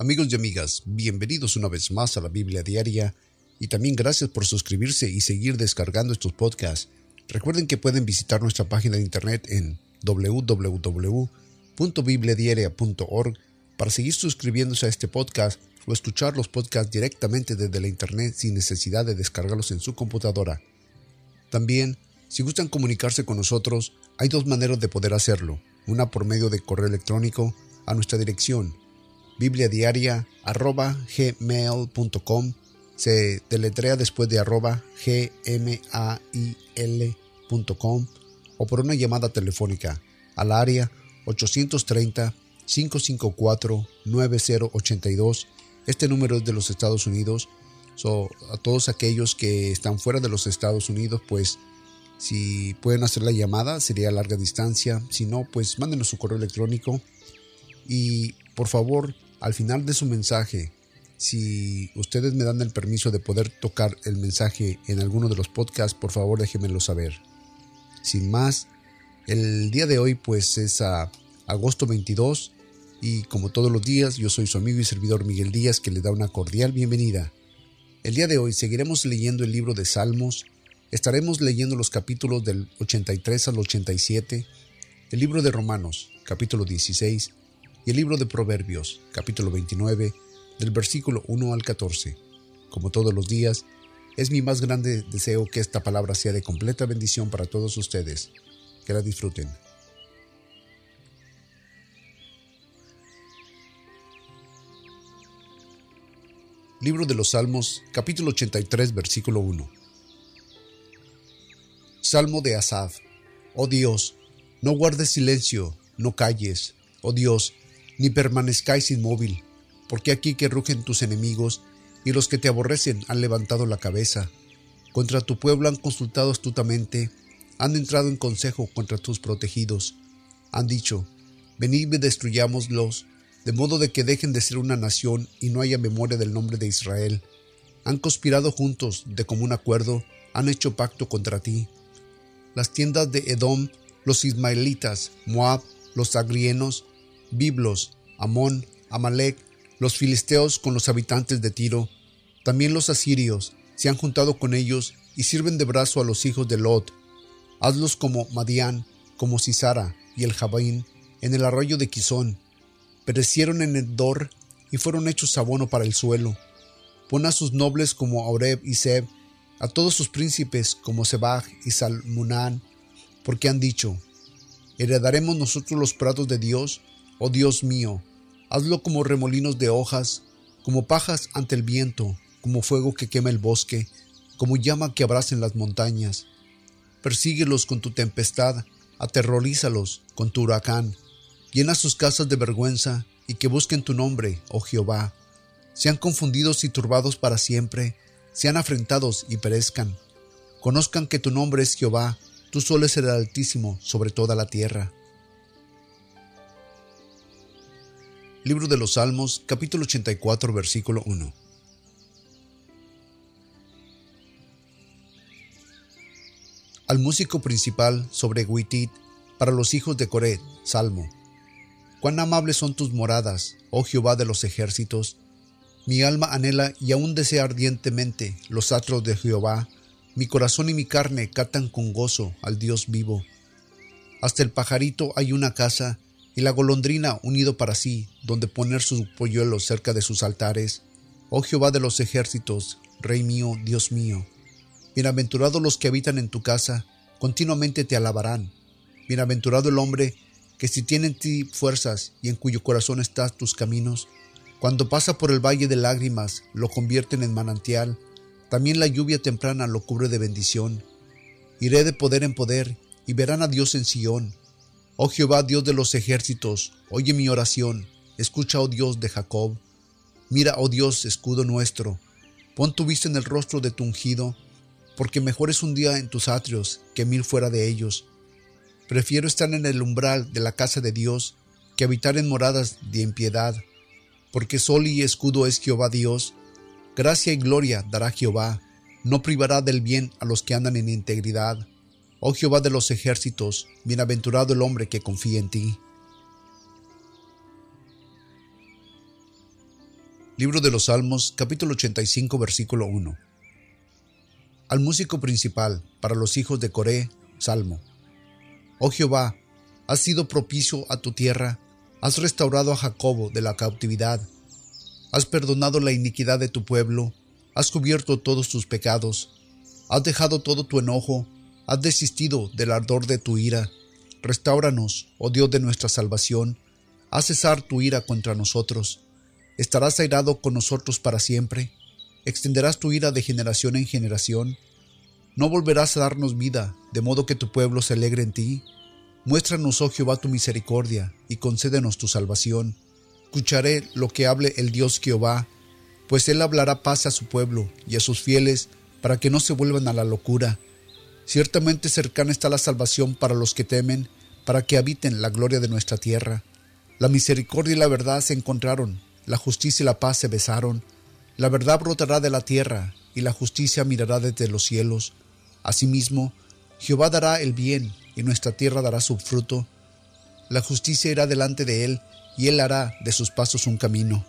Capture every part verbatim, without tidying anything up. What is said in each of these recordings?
Amigos y amigas, bienvenidos una vez más a la Biblia Diaria y también gracias por suscribirse y seguir descargando estos podcasts. Recuerden que pueden visitar nuestra página de internet en doble u doble u doble u punto biblia diaria punto org para seguir suscribiéndose a este podcast o escuchar los podcasts directamente desde la internet sin necesidad de descargarlos en su computadora. También, si gustan comunicarse con nosotros, hay dos maneras de poder hacerlo. Una por medio de correo electrónico a nuestra dirección bibliadiaria arroba gmail punto com, se deletrea después de arroba gmail punto com, o por una llamada telefónica al área ochocientos treinta, cinco cinco cuatro, nueve cero ocho dos. Este número es de los Estados Unidos. So, a todos aquellos que están fuera de los Estados Unidos, pues si pueden hacer la llamada sería a larga distancia. Si no, pues mándenos su correo electrónico. Y por favor, al final de su mensaje, si ustedes me dan el permiso de poder tocar el mensaje en alguno de los podcasts, por favor déjenmelo saber. Sin más, el día de hoy pues es a agosto veintidós y como todos los días yo soy su amigo y servidor Miguel Díaz, que le da una cordial bienvenida. El día de hoy seguiremos leyendo el libro de Salmos. Estaremos leyendo los capítulos del ochenta y tres al ochenta y siete, el libro de Romanos, capítulo dieciséis, y el libro de Proverbios, capítulo veintinueve, del versículo uno al catorce. Como todos los días, es mi más grande deseo que esta palabra sea de completa bendición para todos ustedes. Que la disfruten. Libro de los Salmos, capítulo ochenta y tres, versículo uno. Salmo de Asaf. Oh Dios, no guardes silencio, no calles. Oh Dios, ni permanezcáis inmóvil, porque aquí que rugen tus enemigos, y los que te aborrecen han levantado la cabeza. Contra tu pueblo han consultado astutamente, han entrado en consejo contra tus protegidos. Han dicho, venid y destruyámoslos, de modo de que dejen de ser una nación y no haya memoria del nombre de Israel. Han conspirado juntos, de común acuerdo, han hecho pacto contra ti. Las tiendas de Edom, los ismaelitas, Moab, los agrienos, Biblos, Amón, Amalek, los filisteos con los habitantes de Tiro, también los asirios, se han juntado con ellos y sirven de brazo a los hijos de Lot. Hazlos como Madián, como Sisara y el Jabaín, en el arroyo de Quizón. Perecieron en el Dor y fueron hechos abono para el suelo. Pon a sus nobles como Oreb y Seb, a todos sus príncipes como Sebaj y Salmunán, porque han dicho, ¿heredaremos nosotros los prados de Dios? Oh Dios mío, hazlo como remolinos de hojas, como pajas ante el viento, como fuego que quema el bosque, como llama que abraza en las montañas. Persíguelos con tu tempestad, aterrorízalos con tu huracán. Llena sus casas de vergüenza y que busquen tu nombre, oh Jehová. Sean confundidos y turbados para siempre, sean afrentados y perezcan. Conozcan que tu nombre es Jehová, tú solo eres el Altísimo sobre toda la tierra. Libro de los Salmos, capítulo ochenta y cuatro, versículo uno. Al músico principal sobre Guitit, para los hijos de Coré, Salmo. Cuán amables son tus moradas, oh Jehová de los ejércitos. Mi alma anhela y aún desea ardientemente los atrios de Jehová. Mi corazón y mi carne cantan con gozo al Dios vivo. Hasta el pajarito hay una casa, y la golondrina un nido para sí, donde poner sus polluelos cerca de sus altares. Oh Jehová de los ejércitos, Rey mío, Dios mío. Bienaventurados los que habitan en tu casa, continuamente te alabarán. Bienaventurado el hombre que si tiene en ti fuerzas y en cuyo corazón están tus caminos. Cuando pasa por el valle de lágrimas, lo convierten en manantial. También la lluvia temprana lo cubre de bendición. Iré de poder en poder, y verán a Dios en Sión. Oh Jehová, Dios de los ejércitos, oye mi oración. Escucha, oh Dios de Jacob. Mira, oh Dios, escudo nuestro. Pon tu vista en el rostro de tu ungido, porque mejor es un día en tus atrios que mil fuera de ellos. Prefiero estar en el umbral de la casa de Dios que habitar en moradas de impiedad, porque sol y escudo es Jehová Dios. Gracia y gloria dará Jehová, no privará del bien a los que andan en integridad. Oh Jehová de los ejércitos, bienaventurado el hombre que confía en ti. Libro de los Salmos, capítulo ochenta y cinco, versículo uno. Al músico principal, para los hijos de Coré, Salmo. Oh Jehová, has sido propicio a tu tierra, has restaurado a Jacobo de la cautividad, has perdonado la iniquidad de tu pueblo, has cubierto todos tus pecados, has dejado todo tu enojo, has desistido del ardor de tu ira. Restáuranos, oh Dios de nuestra salvación, haz cesar tu ira contra nosotros. ¿Estarás airado con nosotros para siempre? ¿Extenderás tu ira de generación en generación? ¿No volverás a darnos vida, de modo que tu pueblo se alegre en ti? Muéstranos, oh Jehová, tu misericordia, y concédenos tu salvación. Escucharé lo que hable el Dios Jehová, pues él hablará paz a su pueblo y a sus fieles, para que no se vuelvan a la locura. Ciertamente cercana está la salvación para los que temen, para que habiten la gloria de nuestra tierra. La misericordia y la verdad se encontraron, la justicia y la paz se besaron. La verdad brotará de la tierra, y la justicia mirará desde los cielos. Asimismo, Jehová dará el bien, y nuestra tierra dará su fruto. La justicia irá delante de él, y él hará de sus pasos un camino.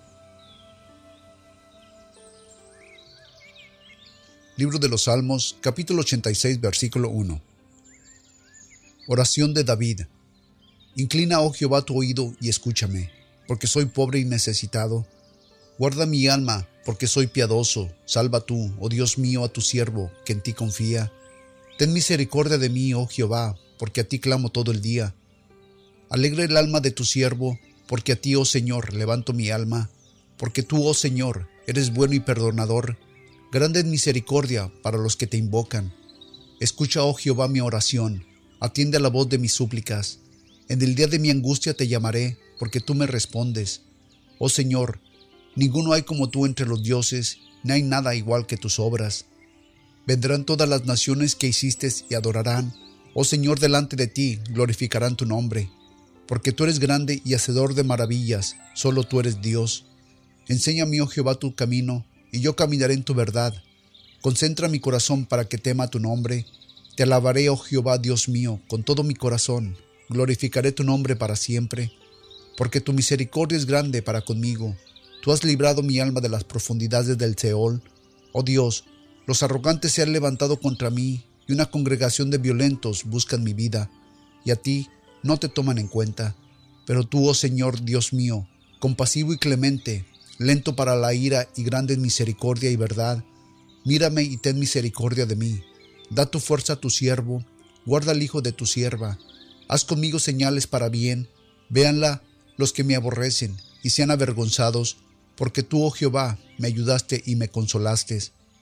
Libro de los Salmos, capítulo ochenta y seis, versículo uno. Oración de David. Inclina, oh Jehová, tu oído y escúchame, porque soy pobre y necesitado. Guarda mi alma, porque soy piadoso. Salva tú, oh Dios mío, a tu siervo, que en ti confía. Ten misericordia de mí, oh Jehová, porque a ti clamo todo el día. Alegra el alma de tu siervo, porque a ti, oh Señor, levanto mi alma. Porque tú, oh Señor, eres bueno y perdonador, grande en misericordia para los que te invocan. Escucha, oh Jehová, mi oración, atiende a la voz de mis súplicas. En el día de mi angustia te llamaré, porque tú me respondes. Oh Señor, ninguno hay como tú entre los dioses, ni hay nada igual que tus obras. Vendrán todas las naciones que hiciste y adorarán. Oh Señor, delante de ti glorificarán tu nombre. Porque tú eres grande y hacedor de maravillas, solo tú eres Dios. Enséñame, oh Jehová, tu camino, y yo caminaré en tu verdad. Concentra mi corazón para que tema tu nombre. Te alabaré, oh Jehová, Dios mío, con todo mi corazón. Glorificaré tu nombre para siempre. Porque tu misericordia es grande para conmigo. Tú has librado mi alma de las profundidades del Seol. Oh Dios, los arrogantes se han levantado contra mí, y una congregación de violentos buscan mi vida, y a ti no te toman en cuenta. Pero tú, oh Señor, Dios mío, compasivo y clemente, lento para la ira y grande en misericordia y verdad, mírame y ten misericordia de mí. Da tu fuerza a tu siervo, guarda al hijo de tu sierva. Haz conmigo señales para bien, véanla los que me aborrecen y sean avergonzados, porque tú, oh Jehová, me ayudaste y me consolaste.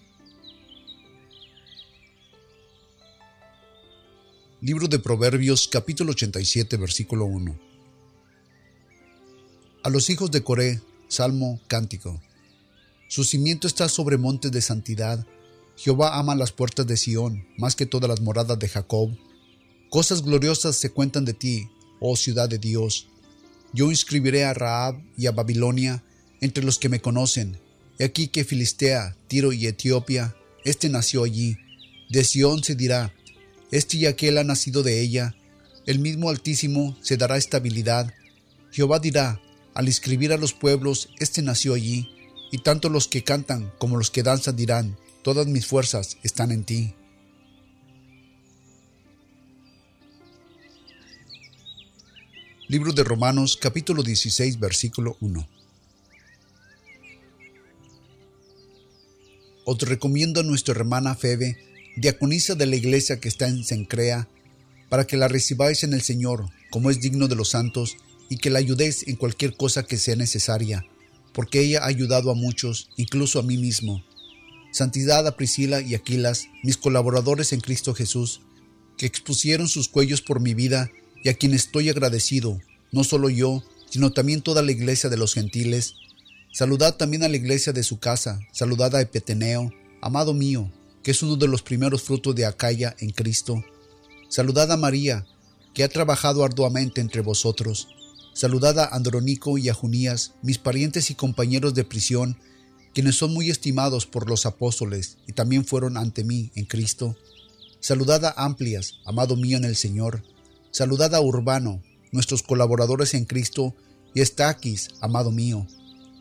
Libro de Proverbios, capítulo ochenta y siete, versículo uno. A los hijos de Coré, Salmo, cántico. Su cimiento está sobre montes de santidad. Jehová ama las puertas de Sión, más que todas las moradas de Jacob. Cosas gloriosas se cuentan de ti, oh ciudad de Dios. Yo inscribiré a Rahab y a Babilonia entre los que me conocen. He aquí que Filistea, Tiro y Etiopía, este nació allí. De Sión se dirá, este y aquel ha nacido de ella. El mismo Altísimo se dará estabilidad. Jehová dirá, al inscribir a los pueblos, este nació allí. Y tanto los que cantan como los que danzan dirán, todas mis fuerzas están en ti. Libro de Romanos, capítulo dieciséis, versículo uno. Os recomiendo a nuestra hermana Febe, diaconisa de la iglesia que está en Cencrea, para que la recibáis en el Señor, como es digno de los santos, y que la ayudéis en cualquier cosa que sea necesaria, porque ella ha ayudado a muchos, incluso a mí mismo. Santidad a Priscila y Aquilas, mis colaboradores en Cristo Jesús, que expusieron sus cuellos por mi vida, y a quien estoy agradecido, no solo yo, sino también toda la iglesia de los gentiles. Saludad también a la iglesia de su casa, saludad a Epeteneo, amado mío, que es uno de los primeros frutos de Acaya en Cristo. Saludad a María, que ha trabajado arduamente entre vosotros. Saludad a Andrónico y a Junías, mis parientes y compañeros de prisión, quienes son muy estimados por los apóstoles y también fueron ante mí en Cristo. Saludad a Amplias, amado mío en el Señor. Saludad a Urbano, nuestros colaboradores en Cristo, y a Estaquis, amado mío.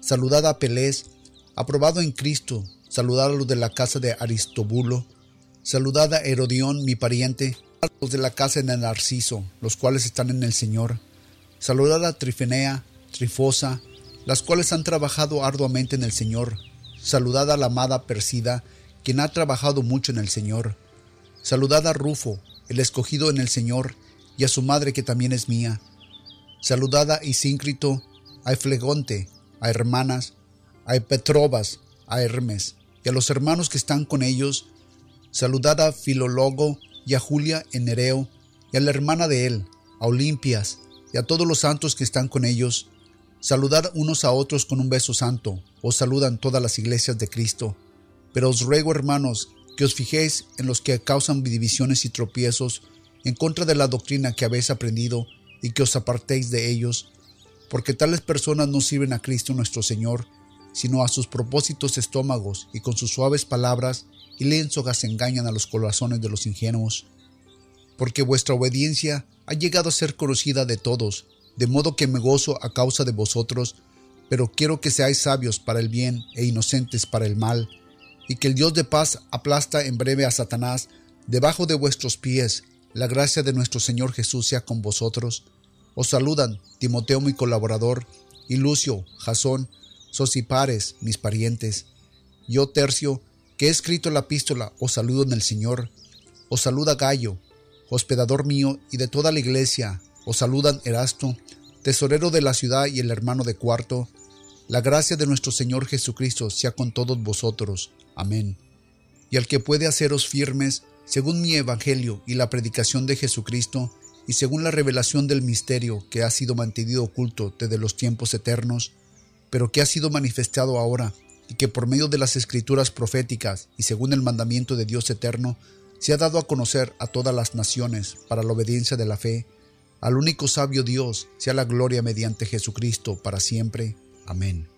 Saludad a Apelés, aprobado en Cristo. Saludad a los de la casa de Aristóbulo. Saludad a Herodión, mi pariente, a los de la casa de Narciso, los cuales están en el Señor. Saludad a Trifenea, Trifosa, las cuales han trabajado arduamente en el Señor. Saludad a la amada Persida, quien ha trabajado mucho en el Señor. Saludad a Rufo, el escogido en el Señor, y a su madre que también es mía. Saludad a Isíncrito, a Eflegonte, a Hermanas, a Petrobas, a Hermes, y a los hermanos que están con ellos. Saludad a Filólogo y a Julia en Nereo, y a la hermana de él, a Olimpias, y a todos los santos que están con ellos. Saludad unos a otros con un beso santo. Os saludan todas las iglesias de Cristo. Pero os ruego, hermanos, que os fijéis en los que causan divisiones y tropiezos en contra de la doctrina que habéis aprendido, y que os apartéis de ellos, porque tales personas no sirven a Cristo nuestro Señor, sino a sus propósitos estómagos, y con sus suaves palabras y lienzos engañan a los corazones de los ingenuos. Porque vuestra obediencia ha llegado a ser conocida de todos, de modo que me gozo a causa de vosotros, pero quiero que seáis sabios para el bien e inocentes para el mal, y que el Dios de paz aplasta en breve a Satanás debajo de vuestros pies. La gracia de nuestro Señor Jesús sea con vosotros. Os saludan Timoteo, mi colaborador, y Lucio, Jasón, Sosipares, mis parientes. Yo, Tercio, que he escrito la epístola, os saludo en el Señor. Os saluda Gallo, hospedador mío, y de toda la iglesia. Os saludan Erasto, tesorero de la ciudad, y el hermano de Cuarto. La gracia de nuestro Señor Jesucristo sea con todos vosotros. Amén. Y al que puede haceros firmes, según mi evangelio y la predicación de Jesucristo, y según la revelación del misterio que ha sido mantenido oculto desde los tiempos eternos, pero que ha sido manifestado ahora, y que por medio de las escrituras proféticas y según el mandamiento de Dios eterno, se ha dado a conocer a todas las naciones para la obediencia de la fe. Al único sabio Dios sea la gloria mediante Jesucristo para siempre. Amén.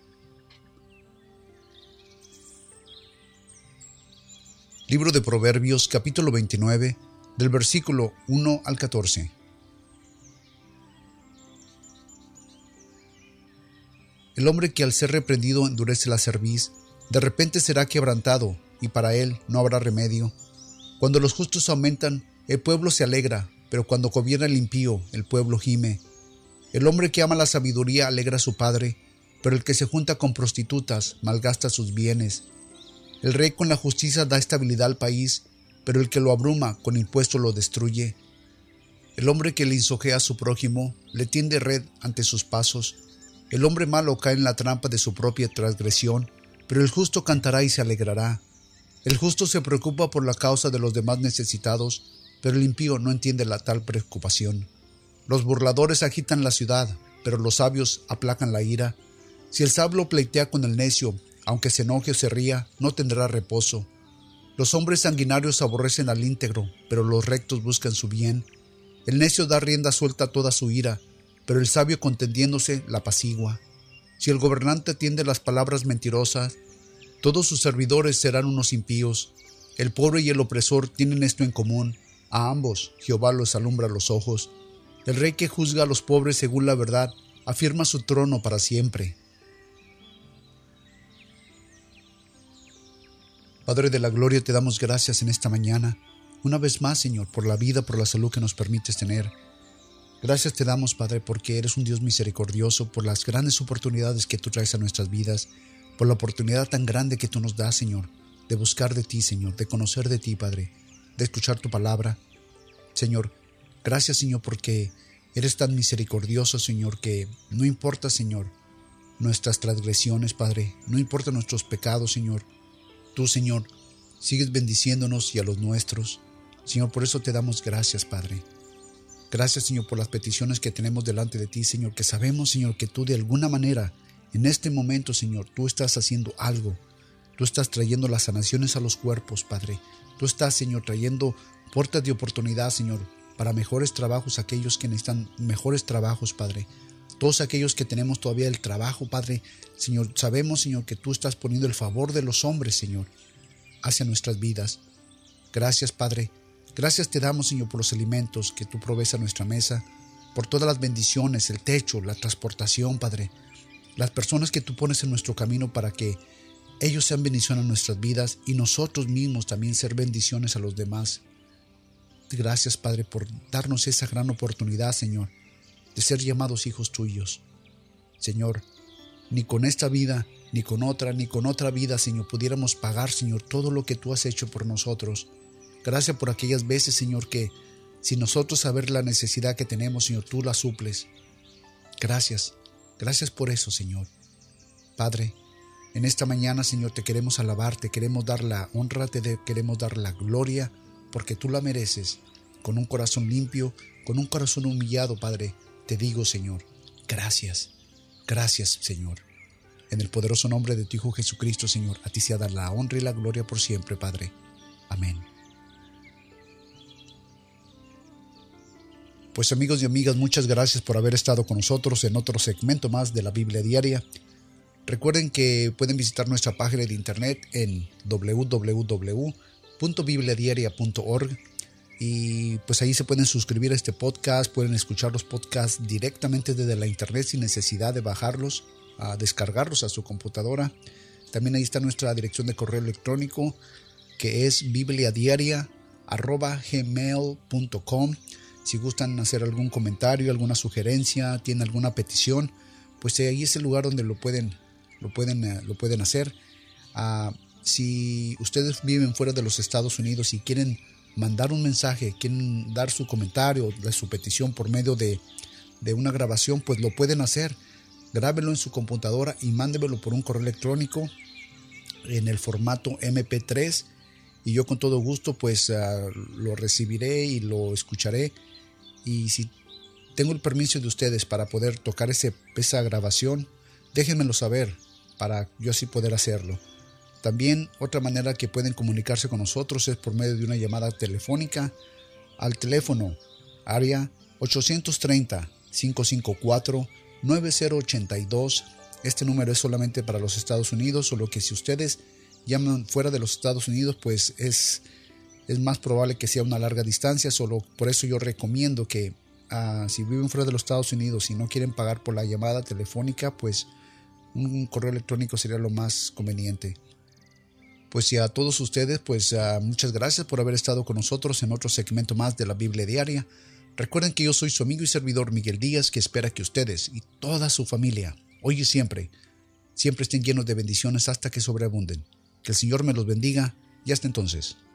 Libro de Proverbios, capítulo veintinueve, del versículo uno al catorce. El hombre que al ser reprendido endurece la cerviz, de repente será quebrantado, y para él no habrá remedio. Cuando los justos aumentan, el pueblo se alegra, pero cuando gobierna el impío, el pueblo gime. El hombre que ama la sabiduría alegra a su padre, pero el que se junta con prostitutas malgasta sus bienes. El rey con la justicia da estabilidad al país, pero el que lo abruma con impuestos lo destruye. El hombre que lisonjea a su prójimo le tiende red ante sus pasos. El hombre malo cae en la trampa de su propia transgresión, pero el justo cantará y se alegrará. El justo se preocupa por la causa de los demás necesitados, pero el impío no entiende la tal preocupación. Los burladores agitan la ciudad, pero los sabios aplacan la ira. Si el sabio pleitea con el necio, aunque se enoje o se ría, no tendrá reposo. Los hombres sanguinarios aborrecen al íntegro, pero los rectos buscan su bien. El necio da rienda suelta a toda su ira, pero el sabio contendiéndose la apacigua. Si el gobernante atiende las palabras mentirosas, todos sus servidores serán unos impíos. El pobre y el opresor tienen esto en común. A ambos Jehová los alumbra los ojos. El rey que juzga a los pobres según la verdad afirma su trono para siempre. Padre de la gloria, te damos gracias en esta mañana, una vez más, Señor, por la vida, por la salud que nos permites tener. Gracias te damos, Padre, porque eres un Dios misericordioso, por las grandes oportunidades que tú traes a nuestras vidas, por la oportunidad tan grande que tú nos das, Señor, de buscar de ti, Señor, de conocer de ti, Padre, de escuchar tu palabra. Señor, gracias, Señor, porque eres tan misericordioso, Señor, que no importa, Señor, nuestras transgresiones, Padre, no importa nuestros pecados, Señor. Tú, Señor, sigues bendiciéndonos y a los nuestros. Señor, por eso te damos gracias, Padre. Gracias, Señor, por las peticiones que tenemos delante de ti, Señor, que sabemos, Señor, que tú de alguna manera, en este momento, Señor, tú estás haciendo algo. Tú estás trayendo las sanaciones a los cuerpos, Padre. Tú estás, Señor, trayendo puertas de oportunidad, Señor, para mejores trabajos, aquellos que necesitan mejores trabajos, Padre. Todos aquellos que tenemos todavía el trabajo, Padre, Señor, sabemos, Señor, que tú estás poniendo el favor de los hombres, Señor, hacia nuestras vidas. Gracias, Padre. Gracias te damos, Señor, por los alimentos que tú provees a nuestra mesa, por todas las bendiciones, el techo, la transportación, Padre. las personas que tú pones en nuestro camino para que ellos sean bendición a nuestras vidas y nosotros mismos también ser bendiciones a los demás. Gracias, Padre, por darnos esa gran oportunidad, Señor, de ser llamados hijos tuyos. Señor, ni con esta vida, ni con otra, ni con otra vida, Señor, pudiéramos pagar, Señor, todo lo que tú has hecho por nosotros. Gracias por aquellas veces, Señor, que sin nosotros saber la necesidad que tenemos, Señor, tú la suples. Gracias, gracias por eso, Señor. Padre, en esta mañana, Señor, te queremos alabar, te queremos dar la honra, te queremos dar la gloria, porque tú la mereces. Con un corazón limpio, con un corazón humillado, Padre, te digo, Señor, gracias, gracias, Señor. En el poderoso nombre de tu Hijo Jesucristo, Señor, a ti sea dar la honra y la gloria por siempre, Padre. Amén. Pues amigos y amigas, muchas gracias por haber estado con nosotros en otro segmento más de la Biblia Diaria. Recuerden que pueden visitar nuestra página de internet en doble u doble u doble u punto biblia diaria punto org y pues ahí se pueden suscribir a este podcast, pueden escuchar los podcasts directamente desde la internet sin necesidad de bajarlos, a descargarlos a su computadora. También ahí está nuestra dirección de correo electrónico, que es bibliadiaria arroba gmail punto com. Si gustan hacer algún comentario, alguna sugerencia, tienen alguna petición, pues ahí es el lugar donde lo pueden, lo pueden, lo pueden hacer. Uh, si ustedes viven fuera de los Estados Unidos y quieren mandar un mensaje, quieren dar su comentario, de su petición por medio de, de una grabación, pues lo pueden hacer. Grábenlo en su computadora y mándemelo por un correo electrónico en el formato eme pe tres y yo con todo gusto pues uh, lo recibiré y lo escucharé. Y si tengo el permiso de ustedes para poder tocar ese, esa grabación, déjenmelo saber para yo así poder hacerlo. También otra manera que pueden comunicarse con nosotros es por medio de una llamada telefónica al teléfono área ochocientos treinta, cinco cinco cuatro, nueve cero ocho dos. Este número es solamente para los Estados Unidos, solo que si ustedes llaman fuera de los Estados Unidos, pues es, es más probable que sea una larga distancia. Solo por eso yo recomiendo que uh, si viven fuera de los Estados Unidos y no quieren pagar por la llamada telefónica, pues un correo electrónico sería lo más conveniente. Pues y a todos ustedes, pues uh, muchas gracias por haber estado con nosotros en otro segmento más de la Biblia Diaria. Recuerden que yo soy su amigo y servidor Miguel Díaz, que espera que ustedes y toda su familia, hoy y siempre, siempre estén llenos de bendiciones hasta que sobreabunden. Que el Señor me los bendiga y hasta entonces.